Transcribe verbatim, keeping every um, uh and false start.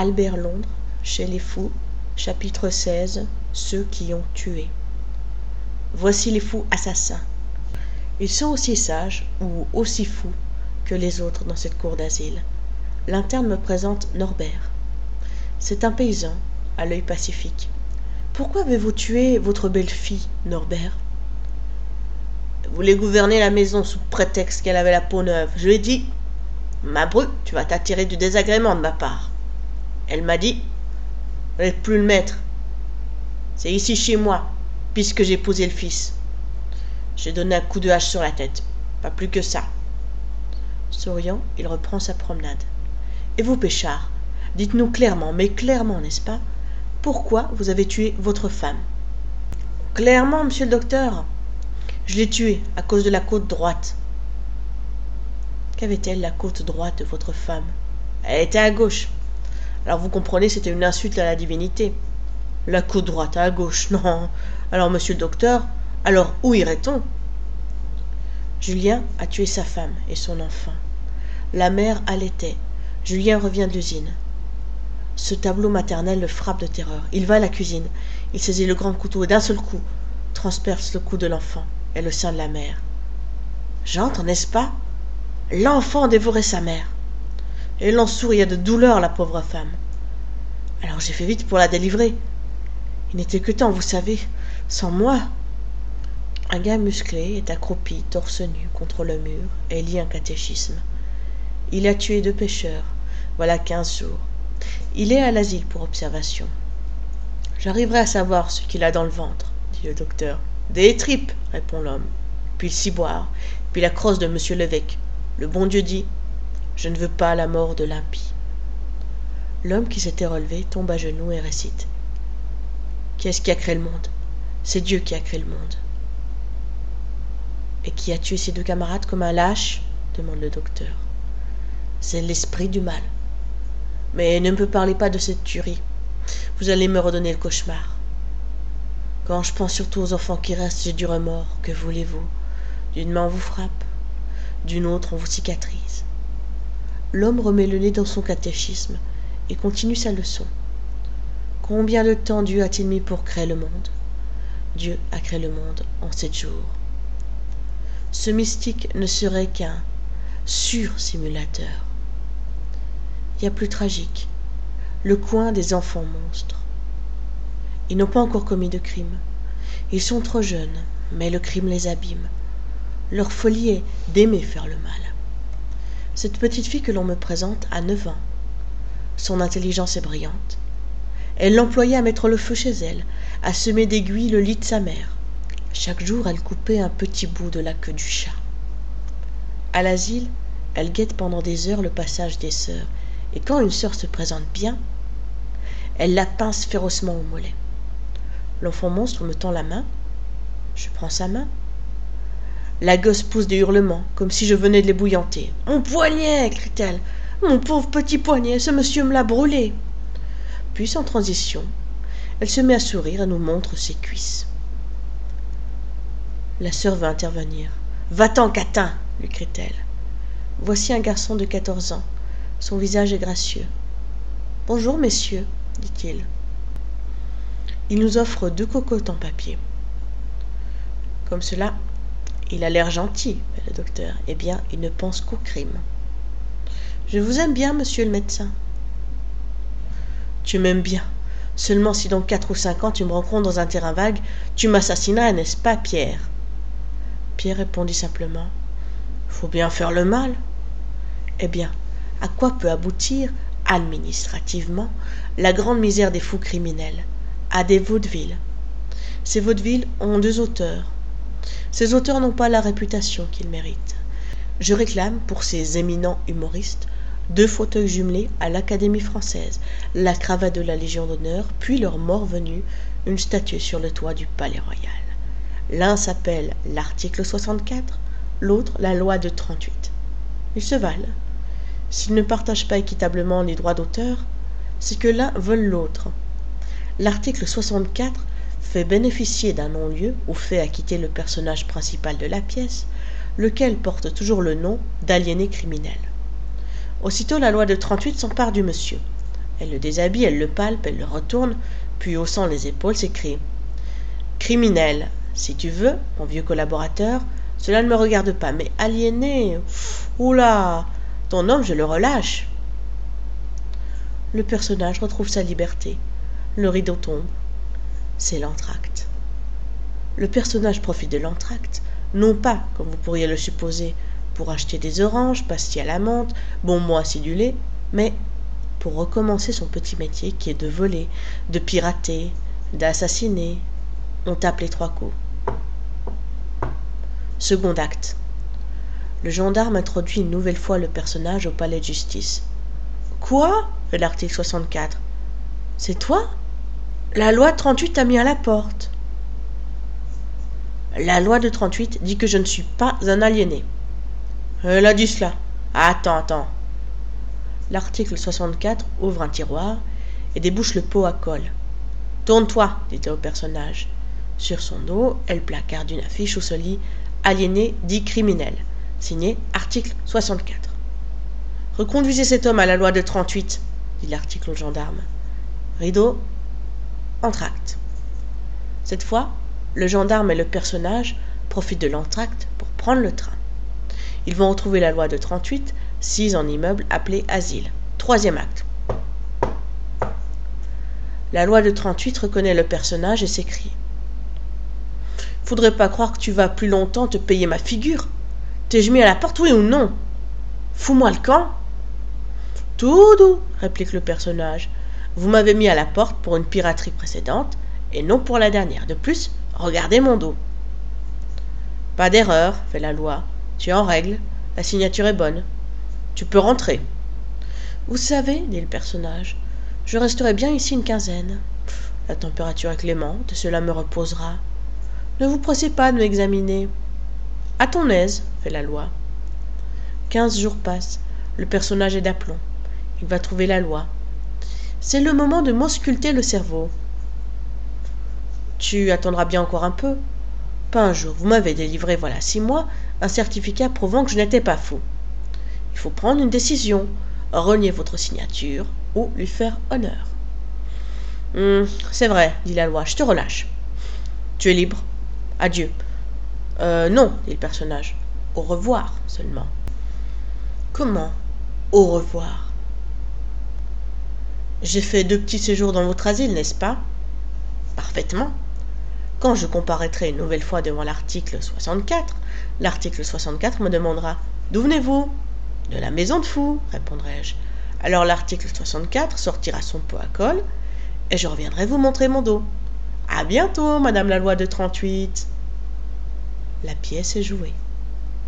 Albert Londres, chez les fous, chapitre seize, ceux qui ont tué. Voici les fous assassins. Ils sont aussi sages, ou aussi fous, que les autres dans cette cour d'asile. L'interne me présente Norbert. C'est un paysan, à l'œil pacifique. Pourquoi avez-vous tué votre belle-fille, Norbert? Vous voulez gouverner la maison sous prétexte qu'elle avait la peau neuve. Je lui ai dit, ma bru, tu vas t'attirer du désagrément de ma part. Elle m'a dit, vous n'êtes plus le maître. C'est ici chez moi, puisque j'ai posé le fils. J'ai donné un coup de hache sur la tête, pas plus que ça. Souriant, il reprend sa promenade. Et vous, Péchard, dites-nous clairement, mais clairement, n'est-ce pas, pourquoi vous avez tué votre femme? Clairement, monsieur le docteur. Je l'ai tuée à cause de la côte droite. Qu'avait-elle, la côte droite de votre femme? Elle était à gauche. Alors vous comprenez, c'était une insulte à la divinité. La côte droite à gauche, non. Alors, monsieur le docteur, alors où irait-on? Julien a tué sa femme et son enfant. La mère allaitait. Julien revient de l'usine. Ce tableau maternel le frappe de terreur. Il va à la cuisine. Il saisit le grand couteau et d'un seul coup transperce le cou de l'enfant et le sein de la mère. J'entre, n'est-ce pas? L'enfant dévorait sa mère. Et il en souriait de douleur, la pauvre femme. Alors j'ai fait vite pour la délivrer. Il n'était que temps, vous savez, sans moi. Un gars musclé est accroupi, torse nu, contre le mur, et lit un catéchisme. Il a tué deux pêcheurs, voilà quinze jours. Il est à l'asile pour observation. J'arriverai à savoir ce qu'il a dans le ventre, dit le docteur. Des tripes, répond l'homme, puis le ciboire, puis la crosse de monsieur l'évêque. Le bon Dieu dit, je ne veux pas la mort de l'impie. L'homme qui s'était relevé tombe à genoux et récite. Qui est-ce qui a créé le monde? C'est Dieu qui a créé le monde. Et qui a tué ses deux camarades comme un lâche? Demande le docteur. C'est l'esprit du mal. Mais ne me parlez pas de cette tuerie. Vous allez me redonner le cauchemar. Quand je pense surtout aux enfants qui restent, j'ai du remords. Que voulez-vous? D'une main on vous frappe, d'une autre on vous cicatrise. L'homme remet le nez dans son catéchisme et continue sa leçon. Combien de temps Dieu a-t-il mis pour créer le monde? Dieu a créé le monde en sept jours. Ce mystique ne serait qu'un sursimulateur. Il y a plus tragique, le coin des enfants monstres. Ils n'ont pas encore commis de crime. Ils sont trop jeunes, mais le crime les abîme. Leur folie est d'aimer faire le mal. Cette petite fille que l'on me présente a neuf ans. Son intelligence est brillante. Elle l'employait à mettre le feu chez elle, à semer d'aiguilles le lit de sa mère. Chaque jour, elle coupait un petit bout de la queue du chat. À l'asile, elle guette pendant des heures le passage des sœurs, et quand une sœur se présente bien, elle la pince férocement au mollet. L'enfant monstre me tend la main, je prends sa main. La gosse pousse des hurlements, comme si je venais de l'ébouillanter. « Mon poignet !» crie-t-elle. « Mon pauvre petit poignet, ce monsieur me l'a brûlé !» Puis, sans transition, elle se met à sourire et nous montre ses cuisses. La sœur veut intervenir. « Va-t'en, catin !» lui crie-t-elle. Voici un garçon de quatorze ans. Son visage est gracieux. « Bonjour, messieurs, » dit-il. Il nous offre deux cocottes en papier. Comme cela, il a l'air gentil, fait le docteur. Eh bien, il ne pense qu'au crime. Je vous aime bien, monsieur le médecin. Tu m'aimes bien. Seulement si dans quatre ou cinq ans tu me rencontres dans un terrain vague, tu m'assassineras, n'est-ce pas, Pierre? Pierre répondit simplement. Faut bien faire le mal. Eh bien, à quoi peut aboutir, administrativement, la grande misère des fous criminels? À des vaudevilles. Ces vaudevilles ont deux auteurs. Ces auteurs n'ont pas la réputation qu'ils méritent. Je réclame, pour ces éminents humoristes, deux fauteuils jumelés à l'Académie française, la cravate de la Légion d'honneur, puis leur mort venue, une statue sur le toit du Palais Royal. L'un s'appelle l'article soixante-quatre, l'autre la loi de trente-huit. Ils se valent. S'ils ne partagent pas équitablement les droits d'auteur, c'est que l'un vole l'autre. L'article soixante-quatre fait bénéficier d'un non-lieu ou fait acquitter le personnage principal de la pièce, lequel porte toujours le nom d'aliéné criminel. Aussitôt la loi de trente-huit s'empare du monsieur. Elle le déshabille, elle le palpe, elle le retourne, puis haussant les épaules s'écrie « Criminel, si tu veux, mon vieux collaborateur, cela ne me regarde pas, mais aliéné, oula, ton homme je le relâche. » Le personnage retrouve sa liberté. Le rideau tombe. C'est l'entracte. Le personnage profite de l'entracte, non pas, comme vous pourriez le supposer, pour acheter des oranges, pastilles à la menthe, bonbons acidulés, mais pour recommencer son petit métier qui est de voler, de pirater, d'assassiner. On tape les trois coups. Second acte. Le gendarme introduit une nouvelle fois le personnage au palais de justice. « Quoi ?» fait l'article soixante-quatre. « C'est toi ? La loi trente-huit t'a mis à la porte. »« La loi de trente-huit dit que je ne suis pas un aliéné. »« Elle a dit cela. Attends, attends. » L'article soixante-quatre ouvre un tiroir et débouche le pot à colle. « Tourne-toi, dit-elle au personnage. » Sur son dos, elle placarde une affiche où se lit « Aliéné dit criminel », signé article soixante-quatre. « Reconduisez cet homme à la loi de trente-huit, dit l'article au gendarme. Rideau, entracte. Cette fois, le gendarme et le personnage profitent de l'entracte pour prendre le train. Ils vont retrouver la loi de trente-huit, sise en immeuble appelé asile. Troisième acte. La loi de trente-huit reconnaît le personnage et s'écrie. « Faudrait pas croire que tu vas plus longtemps te payer ma figure. T'es-je mis à la porte, oui ou non? Fous-moi le camp. » « Tout doux, réplique le personnage. Vous m'avez mis à la porte pour une piraterie précédente, et non pour la dernière. De plus, regardez mon dos. »« Pas d'erreur, fait la loi. Tu es en règle, la signature est bonne. Tu peux rentrer. »« Vous savez, dit le personnage, je resterai bien ici une quinzaine. La température est clémente, et cela me reposera. Ne vous pressez pas de m'examiner. »« À ton aise, fait la loi. » Quinze jours passent, le personnage est d'aplomb. Il va trouver la loi. C'est le moment de m'ausculter le cerveau. « Tu attendras bien encore un peu. Pas un jour, vous m'avez délivré, voilà six mois, un certificat prouvant que je n'étais pas fou. Il faut prendre une décision, renier votre signature ou lui faire honneur. Hum, c'est vrai, dit la loi, je te relâche. Tu es libre. Adieu. Euh, non, dit le personnage. Au revoir seulement. Comment au revoir? J'ai fait deux petits séjours dans votre asile, n'est-ce pas? Parfaitement. Quand je comparaîtrai une nouvelle fois devant l'article soixante-quatre, l'article soixante-quatre me demandera « D'où venez-vous ?»« De la maison de fou, répondrai-je. Alors l'article soixante-quatre sortira son pot à colle et je reviendrai vous montrer mon dos. À bientôt, madame la loi de trente-huit. La pièce est jouée.